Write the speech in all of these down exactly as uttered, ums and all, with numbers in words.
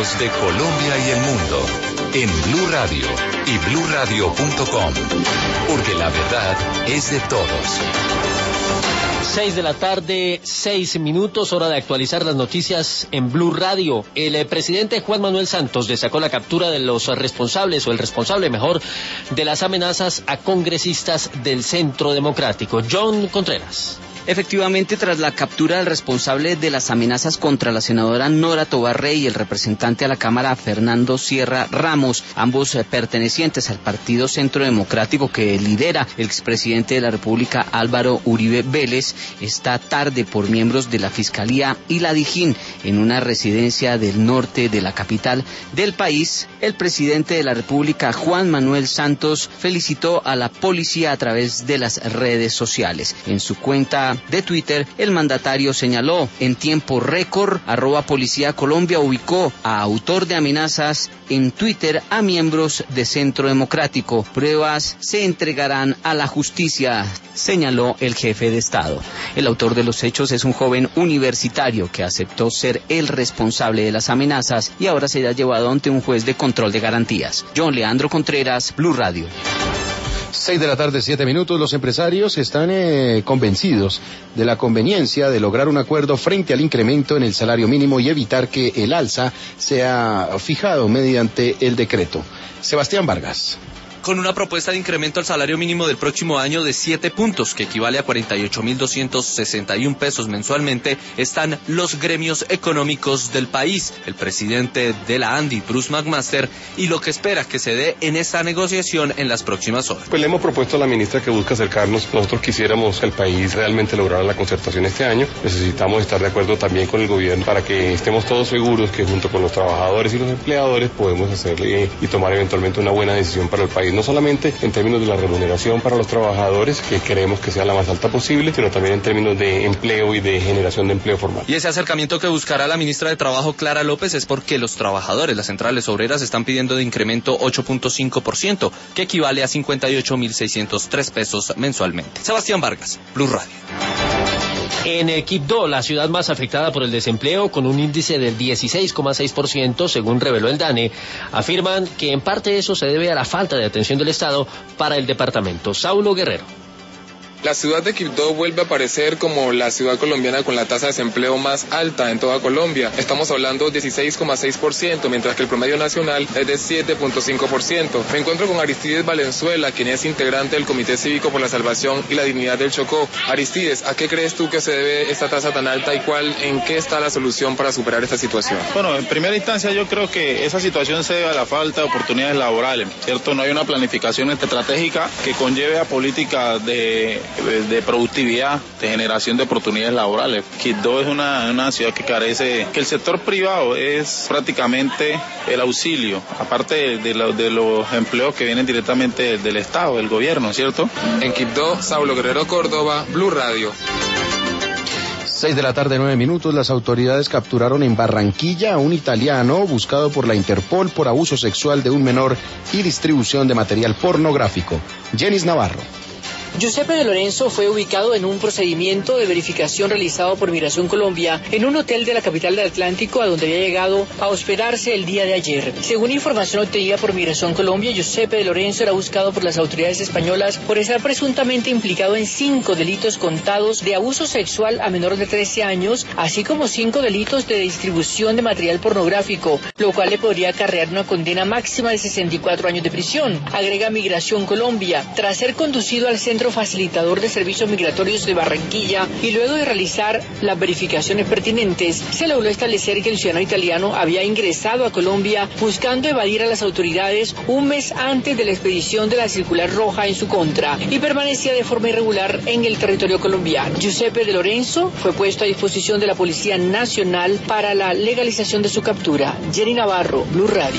voz de Colombia y el mundo en Blue Radio y blue radio punto com, porque la verdad es de todos. Seis de la tarde, seis minutos, hora de actualizar las noticias en Blue Radio. El eh, presidente Juan Manuel Santos destacó la captura de los responsables, o el responsable mejor, de las amenazas a congresistas del Centro Democrático. John Contreras. Efectivamente, tras la captura del responsable de las amenazas contra la senadora Nora Tovar Rey y el representante a la Cámara Fernando Sierra Ramos, ambos eh, pertenecientes al Partido Centro Democrático que lidera el expresidente de la República Álvaro Uribe Vélez, esta tarde por miembros de la Fiscalía y la Dijín en una residencia del norte de la capital del país, el presidente de la República, Juan Manuel Santos, felicitó a la policía a través de las redes sociales. En su cuenta de Twitter, el mandatario señaló: en tiempo récord, arroba Policía Colombia ubicó a autor de amenazas en Twitter a miembros de Centro Democrático. Pruebas se entregarán a la justicia, señaló el jefe de Estado. El autor de los hechos es un joven universitario que aceptó ser el responsable de las amenazas y ahora será llevado ante un juez de control de garantías. John Leandro Contreras, Blue Radio. Seis de la tarde, siete minutos. Los empresarios están eh, convencidos de la conveniencia de lograr un acuerdo frente al incremento en el salario mínimo y evitar que el alza sea fijado mediante el decreto. Sebastián Vargas. Con una propuesta de incremento al salario mínimo del próximo año de siete puntos, que equivale a cuarenta y ocho mil doscientos sesenta y un pesos mensualmente, están los gremios económicos del país, el presidente de la ANDI, Bruce McMaster, y lo que espera que se dé en esta negociación en las próximas horas. Pues le hemos propuesto a la ministra que busque acercarnos. Nosotros quisiéramos que el país realmente lograra la concertación este año. Necesitamos estar de acuerdo también con el gobierno para que estemos todos seguros que junto con los trabajadores y los empleadores podemos hacerle y tomar eventualmente una buena decisión para el país. No solamente en términos de la remuneración para los trabajadores, que queremos que sea la más alta posible, sino también en términos de empleo y de generación de empleo formal. Y ese acercamiento que buscará la ministra de Trabajo, Clara López, es porque los trabajadores, las centrales obreras, están pidiendo de incremento ocho punto cinco por ciento, que equivale a cincuenta y ocho mil seiscientos tres pesos mensualmente. Sebastián Vargas, Blue Radio. En Quibdó, la ciudad más afectada por el desempleo, con un índice del dieciséis coma seis por ciento, según reveló el DANE, afirman que en parte eso se debe a la falta de atención del Estado para el departamento. Saulo Guerrero. La ciudad de Quibdó vuelve a aparecer como la ciudad colombiana con la tasa de desempleo más alta en toda Colombia. Estamos hablando de dieciséis coma seis por ciento, mientras que el promedio nacional es de siete punto cinco por ciento. Me encuentro con Aristides Valenzuela, quien es integrante del Comité Cívico por la Salvación y la Dignidad del Chocó. Aristides, ¿a qué crees tú que se debe esta tasa tan alta y cuál, en qué está la solución para superar esta situación? Bueno, en primera instancia yo creo que esa situación se debe a la falta de oportunidades laborales, ¿cierto? No hay una planificación estratégica que conlleve a políticas de de productividad, de generación de oportunidades laborales. Quibdó es una, una ciudad que carece, que el sector privado es prácticamente el auxilio, aparte de, de, lo, de los empleos que vienen directamente del Estado, del gobierno, ¿cierto? En Quibdó, Saulo Guerrero Córdoba, Blue Radio. Seis de la tarde, nueve minutos. Las autoridades capturaron en Barranquilla a un italiano buscado por la Interpol por abuso sexual de un menor y distribución de material pornográfico. Jenis Navarro. Giuseppe De Lorenzo fue ubicado en un procedimiento de verificación realizado por Migración Colombia en un hotel de la capital del Atlántico, a donde había llegado a hospedarse el día de ayer. Según información obtenida por Migración Colombia, Giuseppe De Lorenzo era buscado por las autoridades españolas por estar presuntamente implicado en cinco delitos contados de abuso sexual a menor de trece años, así como cinco delitos de distribución de material pornográfico, lo cual le podría acarrear una condena máxima de sesenta y cuatro años de prisión. Agrega Migración Colombia, tras ser conducido al centro facilitador de servicios migratorios de Barranquilla y luego de realizar las verificaciones pertinentes, se logró establecer que el ciudadano italiano había ingresado a Colombia buscando evadir a las autoridades un mes antes de la expedición de la circular roja en su contra y permanecía de forma irregular en el territorio colombiano. Giuseppe De Lorenzo fue puesto a disposición de la Policía Nacional para la legalización de su captura. Jenny Navarro, Blue Radio.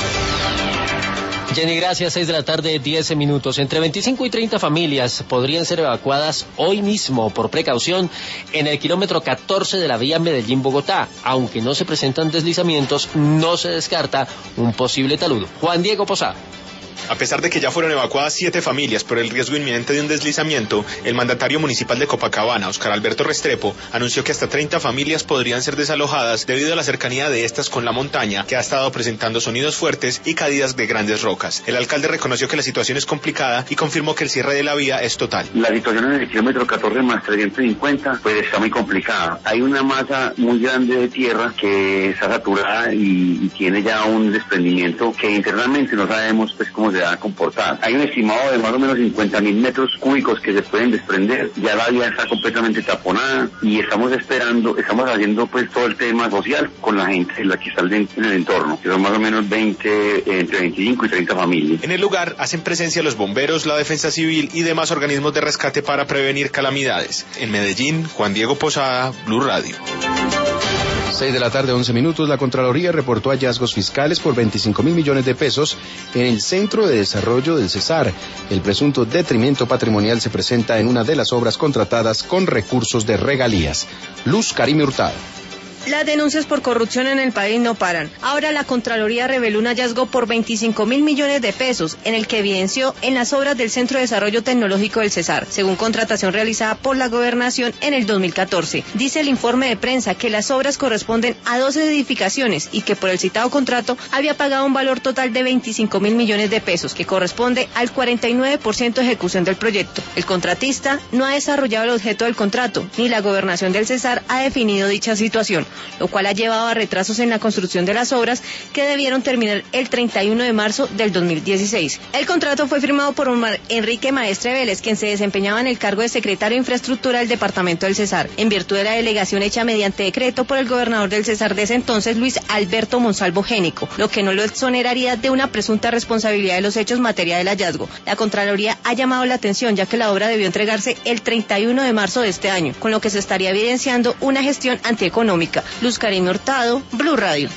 Jenny, gracias. Seis de la tarde, diez minutos. Entre veinticinco y treinta familias podrían ser evacuadas hoy mismo por precaución en el kilómetro catorce de la vía Medellín-Bogotá. Aunque no se presentan deslizamientos, no se descarta un posible talude. Juan Diego Posada. A pesar de que ya fueron evacuadas siete familias por el riesgo inminente de un deslizamiento, el mandatario municipal de Copacabana, Oscar Alberto Restrepo, anunció que hasta treinta familias podrían ser desalojadas debido a la cercanía de estas con la montaña, que ha estado presentando sonidos fuertes y caídas de grandes rocas. El alcalde reconoció que la situación es complicada y confirmó que el cierre de la vía es total. La situación en el kilómetro catorce más trescientos cincuenta pues está muy complicada. Hay una masa muy grande de tierra que está saturada y, y tiene ya un desprendimiento que internamente no sabemos pues cómo se va a comportar. Hay un estimado de más o menos cincuenta mil metros cúbicos que se pueden desprender. Ya la vía está completamente taponada y estamos esperando, estamos haciendo pues todo el tema social con la gente, la que está en el entorno, que son más o menos veinte, entre veinticinco y treinta familias. En el lugar hacen presencia los bomberos, la defensa civil y demás organismos de rescate para prevenir calamidades. En Medellín, Juan Diego Posada, Blue Radio. seis de la tarde, once minutos, la Contraloría reportó hallazgos fiscales por veinticinco mil millones de pesos en el Centro de Desarrollo del Cesar. El presunto detrimento patrimonial se presenta en una de las obras contratadas con recursos de regalías. Luz Karime Hurtado. Las denuncias por corrupción en el país no paran. Ahora la Contraloría reveló un hallazgo por veinticinco mil millones de pesos, en el que evidenció en las obras del Centro de Desarrollo Tecnológico del Cesar, según contratación realizada por la Gobernación en el dos mil catorce. Dice el informe de prensa que las obras corresponden a doce edificaciones y que por el citado contrato había pagado un valor total de veinticinco mil millones de pesos, que corresponde al cuarenta y nueve por ciento de ejecución del proyecto. El contratista no ha desarrollado el objeto del contrato, ni la Gobernación del Cesar ha definido dicha situación, lo cual ha llevado a retrasos en la construcción de las obras que debieron terminar el treinta y uno de marzo del dos mil dieciséis. El contrato fue firmado por Omar Enrique Maestre Vélez, quien se desempeñaba en el cargo de secretario de Infraestructura del Departamento del Cesar, en virtud de la delegación hecha mediante decreto por el gobernador del Cesar de ese entonces, Luis Alberto Monsalvo Génico, lo que no lo exoneraría de una presunta responsabilidad de los hechos materia del hallazgo. La Contraloría ha llamado la atención, ya que la obra debió entregarse el treinta y uno de marzo de este año, con lo que se estaría evidenciando una gestión antieconómica. Luz Karime Hurtado, Blue Radio.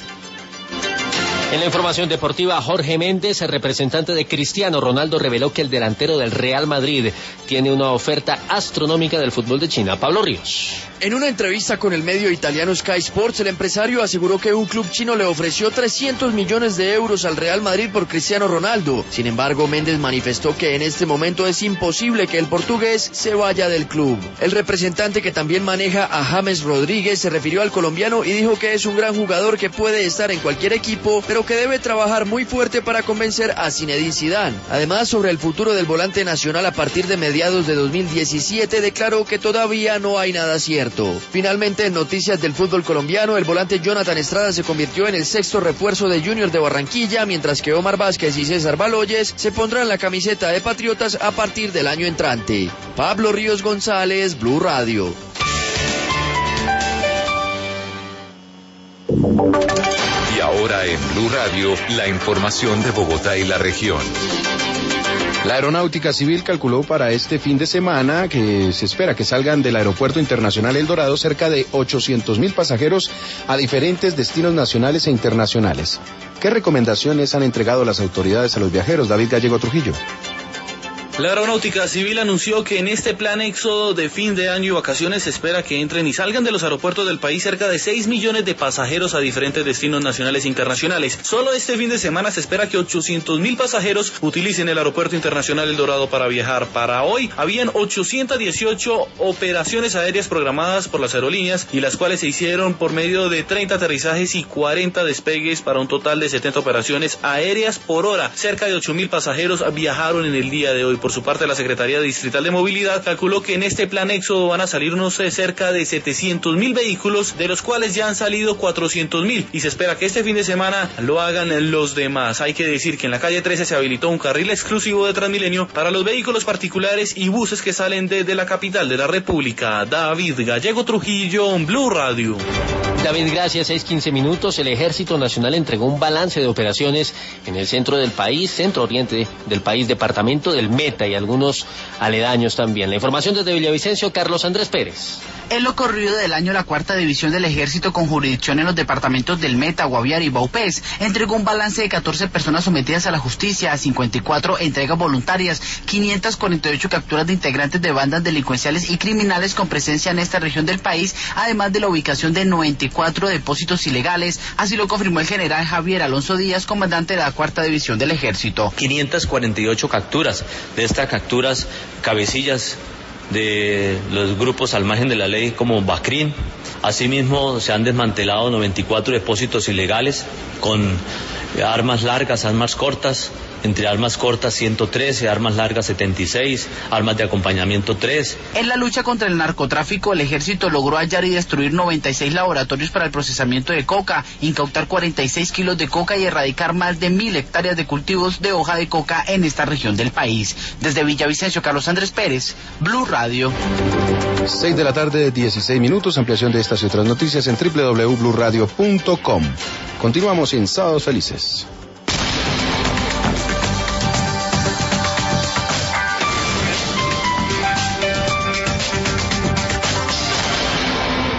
En la información deportiva, Jorge Méndez, el representante de Cristiano Ronaldo, reveló que el delantero del Real Madrid tiene una oferta astronómica del fútbol de China. Pablo Ríos. En una entrevista con el medio italiano Sky Sports, el empresario aseguró que un club chino le ofreció trescientos millones de euros al Real Madrid por Cristiano Ronaldo. Sin embargo, Méndez manifestó que en este momento es imposible que el portugués se vaya del club. El representante, que también maneja a James Rodríguez, se refirió al colombiano y dijo que es un gran jugador que puede estar en cualquier equipo, pero que debe trabajar muy fuerte para convencer a Zinedine Zidane. Además, sobre el futuro del volante nacional a partir de mediados de dos mil diecisiete, declaró que todavía no hay nada cierto. Finalmente, en noticias del fútbol colombiano, el volante Jonathan Estrada se convirtió en el sexto refuerzo de Junior de Barranquilla, mientras que Omar Vázquez y César Baloyes se pondrán la camiseta de Patriotas a partir del año entrante. Pablo Ríos González, Blue Radio. Y ahora en Blue Radio, la información de Bogotá y la región. La Aeronáutica Civil calculó para este fin de semana que se espera que salgan del Aeropuerto Internacional El Dorado cerca de ochocientos mil pasajeros a diferentes destinos nacionales e internacionales. ¿Qué recomendaciones han entregado las autoridades a los viajeros? David Gallego Trujillo. La Aeronáutica Civil anunció que en este plan éxodo de fin de año y vacaciones se espera que entren y salgan de los aeropuertos del país cerca de seis millones de pasajeros a diferentes destinos nacionales e internacionales. Solo este fin de semana se espera que ochocientos mil pasajeros utilicen el Aeropuerto Internacional El Dorado para viajar. Para hoy habían ochocientas dieciocho operaciones aéreas programadas por las aerolíneas, y las cuales se hicieron por medio de treinta aterrizajes y cuarenta despegues, para un total de setenta operaciones aéreas por hora. Cerca de ocho mil pasajeros viajaron en el día de hoy. Por su parte, la Secretaría Distrital de Movilidad calculó que en este plan éxodo van a salir unos cerca de setecientos mil vehículos, de los cuales ya han salido cuatrocientos mil, y se espera que este fin de semana lo hagan los demás. Hay que decir que en la calle trece se habilitó un carril exclusivo de Transmilenio para los vehículos particulares y buses que salen desde la capital de la República. David Gallego Trujillo, Blue Radio. David, gracias. seis quince minutos. El Ejército Nacional entregó un balance de operaciones en el centro del país, centro oriente del país, departamento del Meta. Caleta y algunos aledaños también. La información desde Villavicencio, Carlos Andrés Pérez. En lo corrido del año, la cuarta división del Ejército, con jurisdicción en los departamentos del Meta, Guaviare y Vaupés, entregó un balance de catorce personas sometidas a la justicia, cincuenta y cuatro entregas voluntarias, quinientas cuarenta y ocho capturas de integrantes de bandas delincuenciales y criminales con presencia en esta región del país, además de la ubicación de noventa y cuatro depósitos ilegales. Así lo confirmó el general Javier Alonso Díaz, comandante de la cuarta división del Ejército. quinientas cuarenta y ocho capturas. De estas capturas, cabecillas de los grupos al margen de la ley como Bacrín. Asimismo, se han desmantelado noventa y cuatro depósitos ilegales con armas largas, armas cortas. Entre armas cortas ciento trece, armas largas setenta y seis, armas de acompañamiento tres. En la lucha contra el narcotráfico, el Ejército logró hallar y destruir noventa y seis laboratorios para el procesamiento de coca, incautar cuarenta y seis kilos de coca y erradicar más de mil hectáreas de cultivos de hoja de coca en esta región del país. Desde Villavicencio, Carlos Andrés Pérez, Blue Radio. seis de la tarde, dieciséis minutos. Ampliación de estas y otras noticias en doble u doble u doble u punto blue radio punto com. Continuamos en Sábados Felices.